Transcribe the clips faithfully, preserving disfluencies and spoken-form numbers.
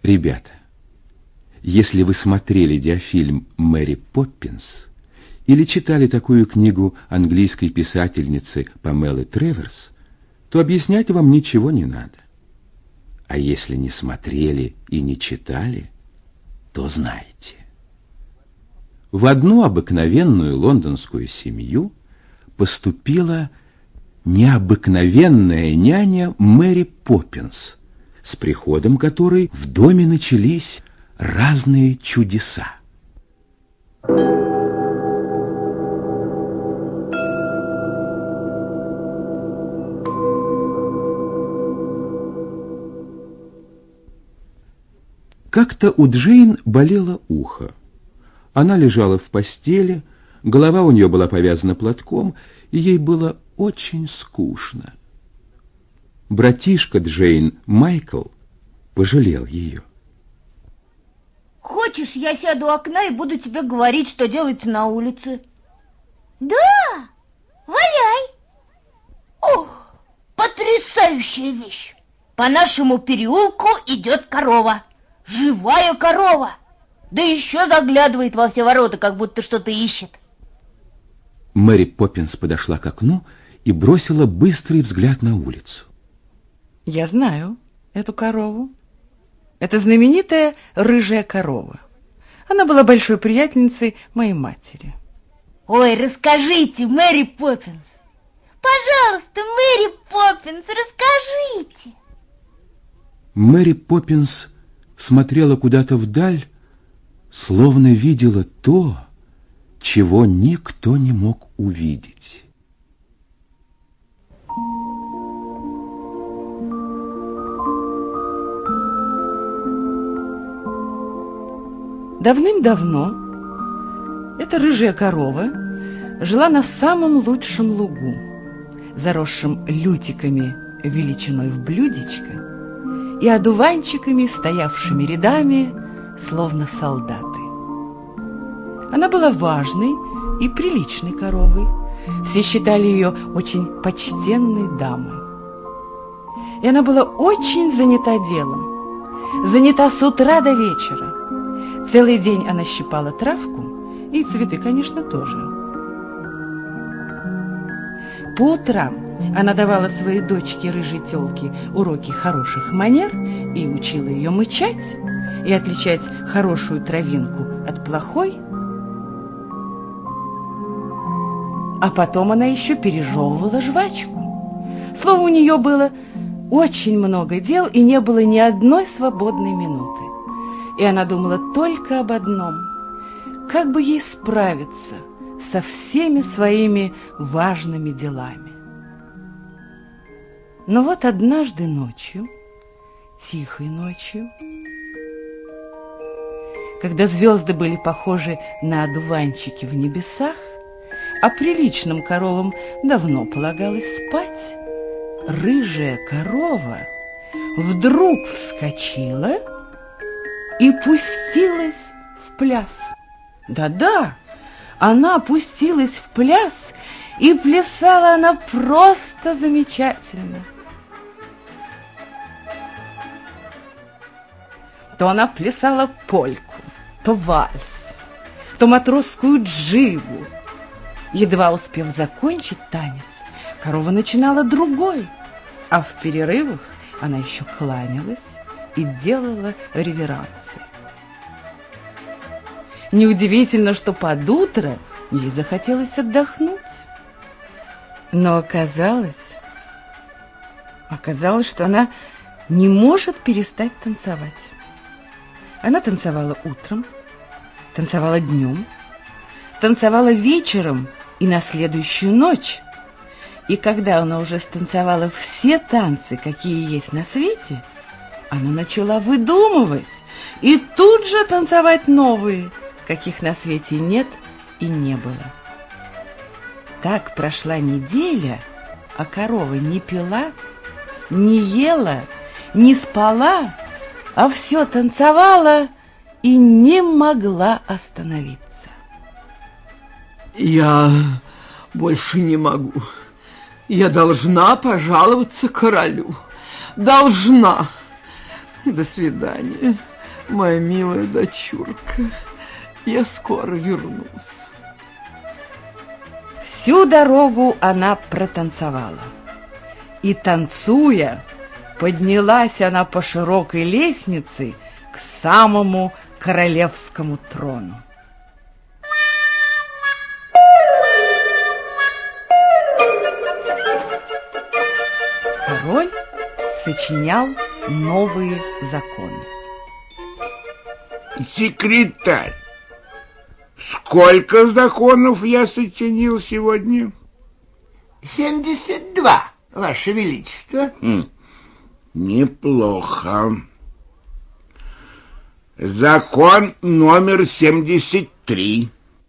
Ребята, если вы смотрели диафильм «Мэри Поппинс» или читали такую книгу английской писательницы Памелы Треверс, то объяснять вам ничего не надо. А если не смотрели и не читали, то знаете. В одну обыкновенную лондонскую семью поступила необыкновенная няня Мэри Поппинс, с приходом которой в доме начались разные чудеса. Как-то у Джейн болело ухо. Она лежала в постели, голова у нее была повязана платком, и ей было очень скучно. Братишка Джейн, Майкл, пожалел ее. Хочешь, я сяду у окна и буду тебе говорить, что делается на улице? Да, валяй. Ох, потрясающая вещь. По нашему переулку идет корова. Живая корова. Да еще заглядывает во все ворота, как будто что-то ищет. Мэри Поппинс подошла к окну и бросила быстрый взгляд на улицу. Я знаю эту корову. Это знаменитая рыжая корова. Она была большой приятельницей моей матери. Ой, расскажите, Мэри Поппинс. Пожалуйста, Мэри Поппинс, расскажите. Мэри Поппинс смотрела куда-то вдаль, словно видела то, чего никто не мог увидеть. Давным-давно эта рыжая корова жила на самом лучшем лугу, заросшем лютиками величиной в блюдечко и одуванчиками, стоявшими рядами, словно солдаты. Она была важной и приличной коровой. Все считали ее очень почтенной дамой. И она была очень занята делом, занята с утра до вечера. Целый день она щипала травку, и цветы, конечно, тоже. По утрам она давала своей дочке рыжей тёлке уроки хороших манер и учила ее мычать и отличать хорошую травинку от плохой. А потом она еще пережевывала жвачку. Словом, у нее было очень много дел, и не было ни одной свободной минуты. И она думала только об одном: как бы ей справиться со всеми своими важными делами. Но вот однажды ночью, тихой ночью, когда звезды были похожи на одуванчики в небесах, а приличным коровам давно полагалось спать, рыжая корова вдруг вскочила и пустилась в пляс. Да-да, она пустилась в пляс, и плясала она просто замечательно. То она плясала польку, то вальс, то матросскую джигу. Едва успев закончить танец, корова начинала другой, а в перерывах она еще кланялась и делала реверансы. Неудивительно, что под утро ей захотелось отдохнуть. Но оказалось, оказалось, что она не может перестать танцевать. Она танцевала утром, танцевала днем, танцевала вечером и на следующую ночь. И когда она уже станцевала все танцы, какие есть на свете, она начала выдумывать и тут же танцевать новые, каких на свете нет и не было. Так прошла неделя, а корова не пила, не ела, не спала, а все танцевала и не могла остановиться. Я больше не могу. Я должна пожаловаться королю. Должна. До свидания. моя милая дочурка. Я скоро вернусь. Всю дорогу она протанцевала. И, танцуя, поднялась она по широкой лестнице к самому королевскому трону. Король сочинял новые законы. Секретарь, сколько законов я сочинил сегодня? Семьдесят два, Ваше Величество. Хм, неплохо. Закон номер семьдесят три.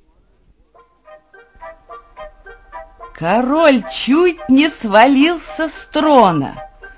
Король чуть не свалился с трона.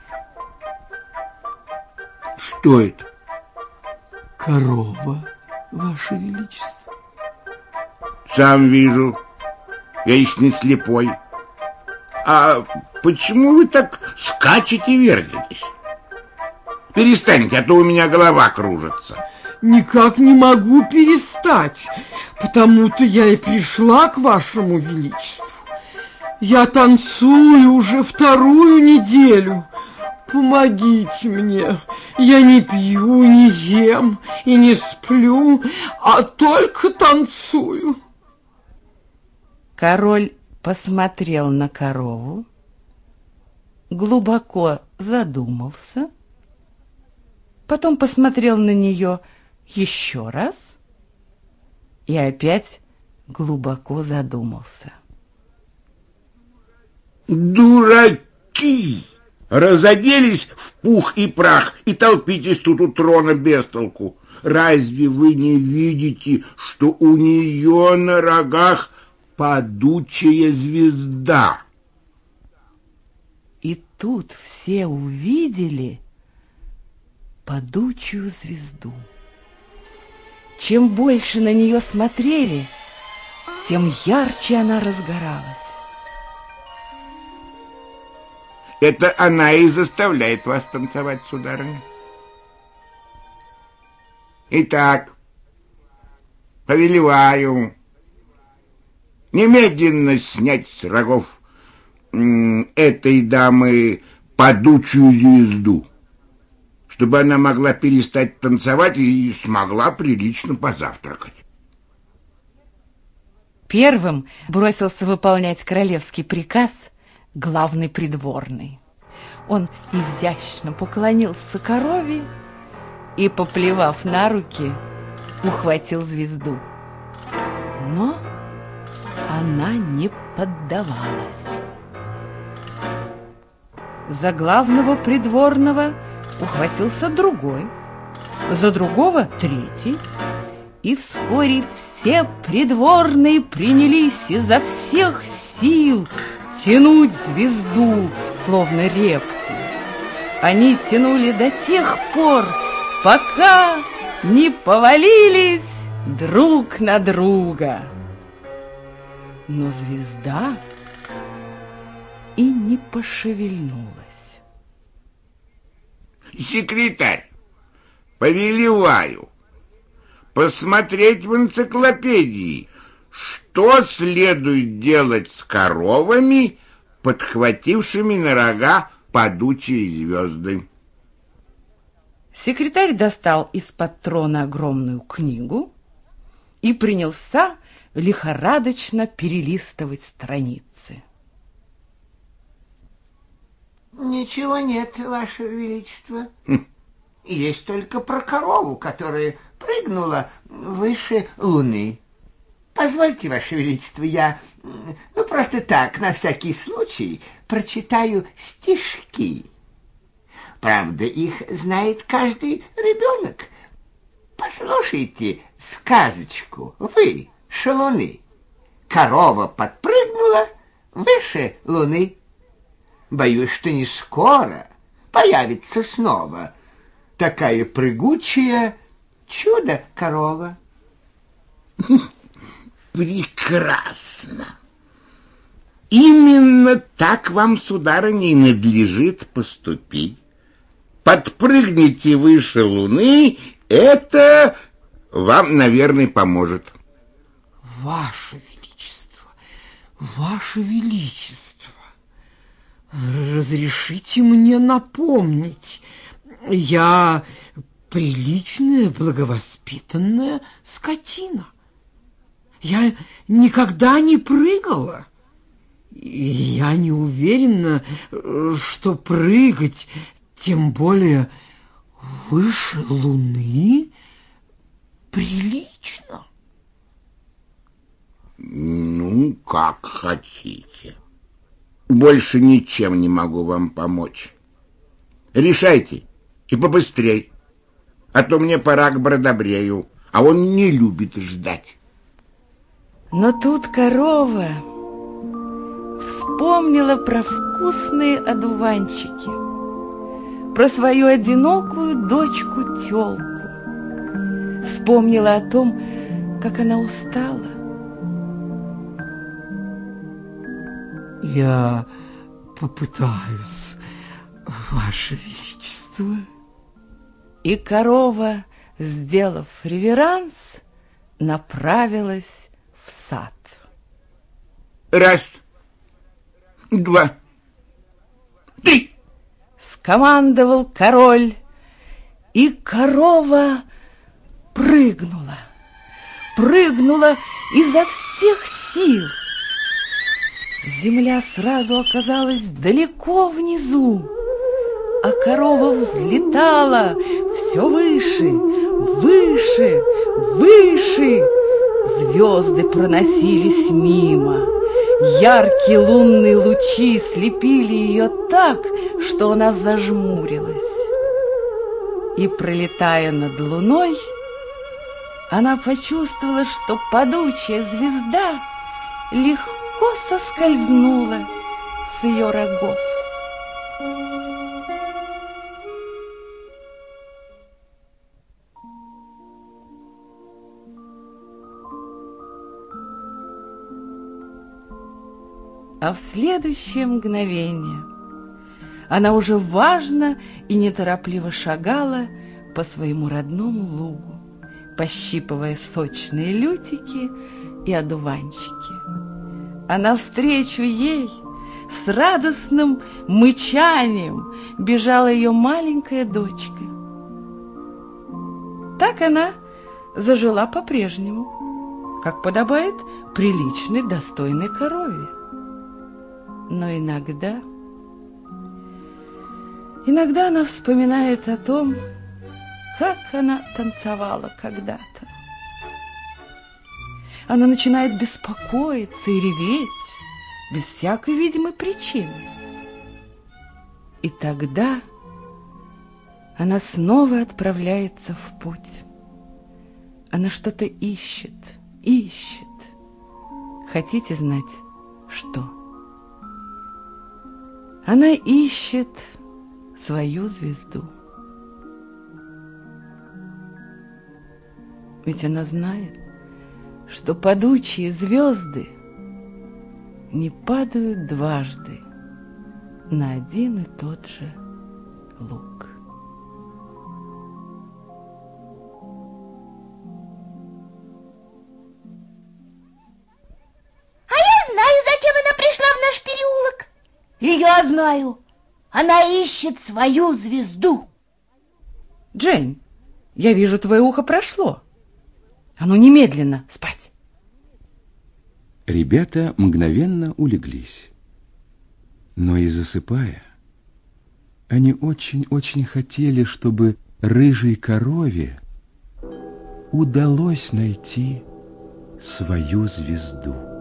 Что это? Корова, Ваше Величество. Сам вижу. Я еще не слепой. А почему вы так скачете и вертитесь? Перестаньте, а то у меня голова кружится. Никак не могу перестать, потому-то я и пришла к Вашему Величеству. Я танцую уже вторую неделю. Помогите мне. Я не пью, не ем и не сплю, а только танцую. Король посмотрел на корову, глубоко задумался, потом посмотрел на нее еще раз и опять глубоко задумался. Дураки! Разоделись в пух и прах и толпитесь тут у трона без толку. Разве вы не видите, что у нее на рогах падучая звезда? И тут все увидели падучую звезду. Чем больше на нее смотрели, тем ярче она разгоралась. Это она и заставляет вас танцевать, сударыня. Итак, повелеваю немедленно снять с рогов этой дамы падучую звезду, чтобы она могла перестать танцевать и смогла прилично позавтракать. Первым бросился выполнять королевский приказ главный придворный. Он изящно поклонился корове и, поплевав на руки, ухватил звезду. Но она не поддавалась. За главного придворного ухватился другой, за другого третий, и вскоре все придворные принялись изо всех сил тянуть звезду, словно репку. Они тянули до тех пор, пока не повалились друг на друга. Но звезда и не пошевельнулась. Секретарь, повелеваю посмотреть в энциклопедии, что следует делать с коровами, подхватившими на рога падучие звезды. Секретарь достал из-под трона огромную книгу и принялся лихорадочно перелистывать страницы. Ничего нет, Ваше Величество. Хм. Есть только про корову, которая прыгнула выше луны. Позвольте, Ваше Величество, я, ну, просто так, на всякий случай, прочитаю стишки. Правда, их знает каждый ребенок. Послушайте сказочку, вы, шалуны. Корова подпрыгнула выше луны. Боюсь, что не скоро появится снова такая прыгучая чудо-корова. Прекрасно. Именно так вам, сударыня, и надлежит поступить. Подпрыгните выше луны, и Это вам, наверное, поможет. Ваше Величество, Ваше Величество, разрешите мне напомнить, я приличная, благовоспитанная скотина. Я никогда не прыгала. И я не уверена, что прыгать, тем более выше Луны, прилично. Ну, как хотите. Больше ничем не могу вам помочь. Решайте, и побыстрей. А то мне пора к Бродобрею, а он не любит ждать. Но тут корова вспомнила про вкусные одуванчики, про свою одинокую дочку-тёлку. Вспомнила о том, как она устала. Я попытаюсь, Ваше Величество. И корова, сделав реверанс, направилась в сад. Раз, два, три. Скомандовал король, и корова прыгнула, прыгнула изо всех сил. Земля сразу оказалась далеко внизу, а корова взлетала все выше, выше, выше. Звезды проносились мимо. Яркие лунные лучи слепили ее так, что она зажмурилась. И, пролетая над луной, она почувствовала, что падучая звезда легко соскользнула с ее рогов. А в следующее мгновение она уже важно и неторопливо шагала по своему родному лугу, пощипывая сочные лютики и одуванчики. А навстречу ей с радостным мычанием бежала ее маленькая дочка. Так она зажила по-прежнему, как подобает приличной, достойной корове. Но иногда, иногда она вспоминает о том, как она танцевала когда-то. Она начинает беспокоиться и реветь без всякой видимой причины. И тогда она снова отправляется в путь. Она что-то ищет, ищет. Хотите знать, что? Она ищет свою звезду. Ведь она знает, что падучие звезды не падают дважды на один и тот же луг. А я знаю, зачем она пришла в наш переулок. И я знаю, она ищет свою звезду. Джейн, я вижу, твое ухо прошло. А ну немедленно спать. Ребята мгновенно улеглись. Но и засыпая, они очень-очень хотели, чтобы рыжей корове удалось найти свою звезду.